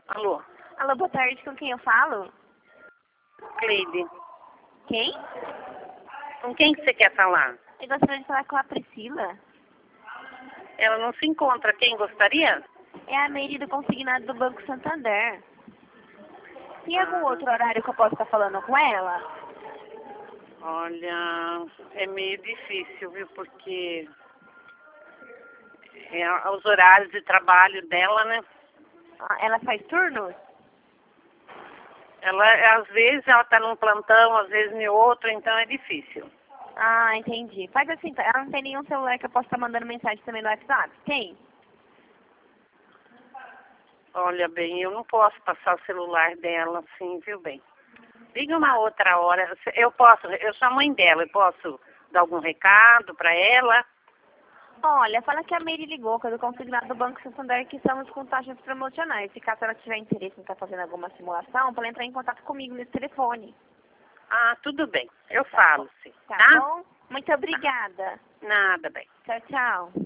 Alô, Alô, boa tarde, com quem eu falo? Cleide. Quem? Com quem que você quer falar? Eu gostaria de falar com a Priscila. Ela não se encontra. Quem gostaria? É a Meire do consignado do Banco Santander. Tem algum outro horário que eu possa estar falando com ela? Olha, é meio difícil, viu? Porque os horários de trabalho dela, né? Ah, ela faz turnos? Às vezes ela tá num plantão, às vezes em outro, então é difícil. Ah, entendi. Faz assim, ela não tem nenhum celular que eu possa estar mandando mensagem também no WhatsApp? Tem? Olha, bem, eu não posso passar o celular dela assim, viu, bem? Liga uma outra hora. Eu sou a mãe dela, eu posso dar algum recado para ela? Olha, fala que a Meire ligou, que é do consignado do Banco Santander, que estamos com taxas promocionais. Se caso ela tiver interesse em estar fazendo alguma simulação, para ela entrar em contato comigo nesse telefone. Ah, tudo bem. Eu falo, sim. Tá Tá? bom? Muito obrigada. Nada, bem. Tchau, tchau.